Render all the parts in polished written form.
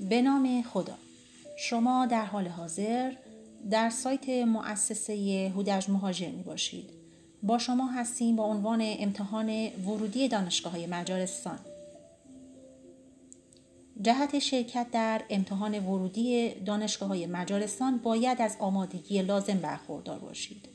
به نام خدا. شما در حال حاضر در سایت مؤسسه هودج مهاجر می باشید. با شما هستیم با عنوان امتحان ورودی دانشگاه‌های مجارستان. جهت شرکت در امتحان ورودی دانشگاه‌های مجارستان باید از آمادگی لازم برخوردار باشید.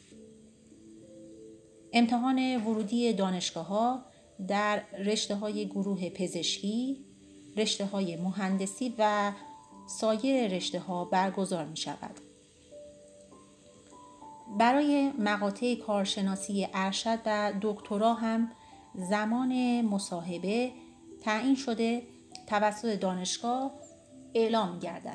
امتحان ورودی دانشگاه‌ها در رشته‌های گروه پزشکی، رشته‌های مهندسی و سایر رشته‌ها برگزار می‌شود. برای مقاطع کارشناسی ارشد و دکترا هم زمان مصاحبه تعیین شده توسط دانشگاه اعلام می‌گردد.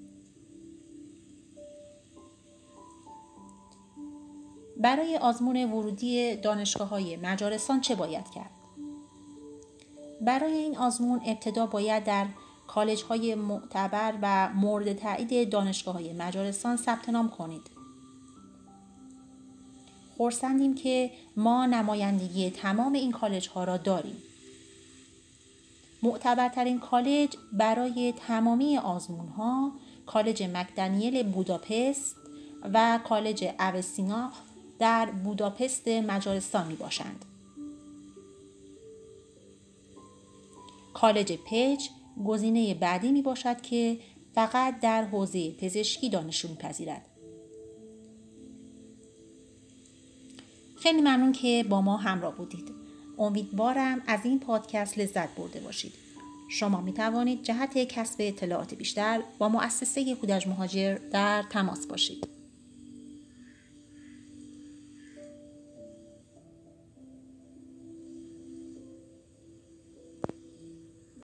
برای آزمون ورودی دانشگاه‌های مجارستان چه باید کرد؟ برای این آزمون ابتدا باید در کالج‌های معتبر و مورد تایید دانشگاه‌های مجارستان ثبت نام کنید. خرسندیم که ما نمایندگی تمام این کالج‌ها را داریم. معتبرترین کالج برای تمامی آزمون‌ها کالج مکدانیل بوداپست و کالج اوستینا در بوداپست مجارستان می باشند. کالج پج گزینه بعدی می باشد که فقط در حوزه پزشکی دانشجو می‌پذیرد. خیلی ممنون که با ما همراه بودید. امیدوارم از این پادکست لذت برده باشید. شما می توانید جهت کسب اطلاعات بیشتر با مؤسسه هودج مهاجر در تماس باشید.